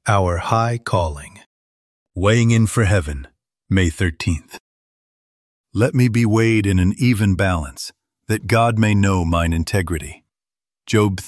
Our High Calling. Weighing in for Heaven, May 13th. Let me be weighed in an even balance, that God may know mine integrity. Job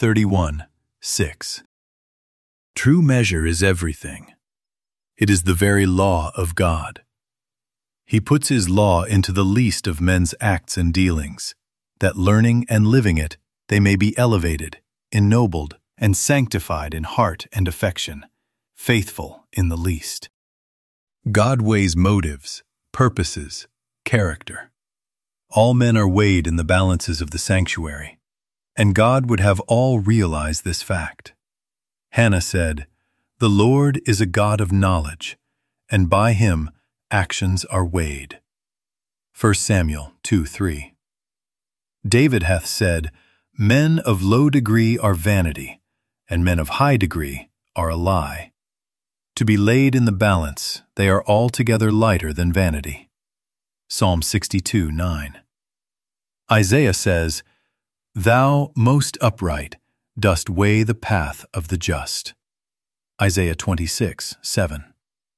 31:6. True measure is everything. It is the very law of God. He puts His law into the least of men's acts and dealings, that learning and living it, they may be elevated, ennobled, and sanctified in heart and affection, faithful in the least. God weighs motives, purposes, character. All men are weighed in the balances of the sanctuary, and God would have all realize this fact. Hannah said, "The Lord is a God of knowledge, and by Him actions are weighed." 1 Samuel 2:3. David hath said, "Men of low degree are vanity, and men of high degree are a lie. To be laid in the balance, they are altogether lighter than vanity." Psalm 62:9. Isaiah says, "Thou, most upright, dost weigh the path of the just." Isaiah 26:7.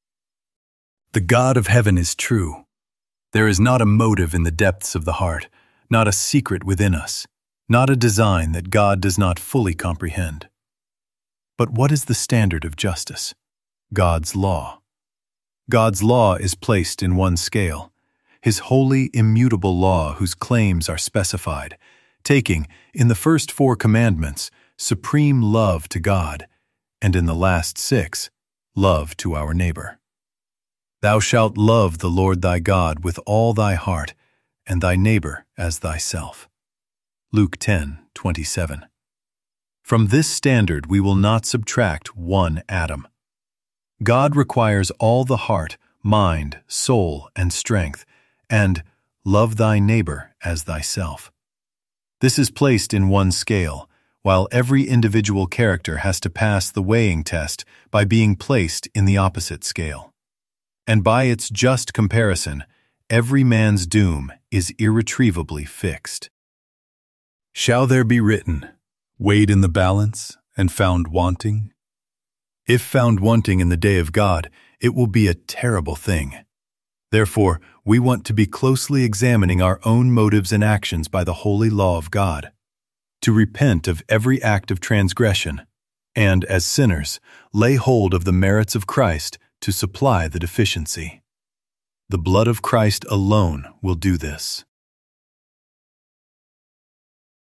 The God of heaven is true. There is not a motive in the depths of the heart, not a secret within us, not a design that God does not fully comprehend. But what is the standard of justice? God's law. God's law is placed in one scale, His holy, immutable law whose claims are specified, taking, in the first 4 commandments, supreme love to God, and in the last 6, love to our neighbor. Thou shalt love the Lord thy God with all thy heart, and thy neighbor as thyself. Luke 10:27. From this standard we will not subtract one atom. God requires all the heart, mind, soul, and strength, and love thy neighbor as thyself. This is placed in one scale, while every individual character has to pass the weighing test by being placed in the opposite scale. And by its just comparison, every man's doom is irretrievably fixed. Shall there be written, weighed in the balance, and found wanting? If found wanting in the day of God, it will be a terrible thing. Therefore, we want to be closely examining our own motives and actions by the holy law of God, to repent of every act of transgression, and, as sinners, lay hold of the merits of Christ to supply the deficiency. The blood of Christ alone will do this.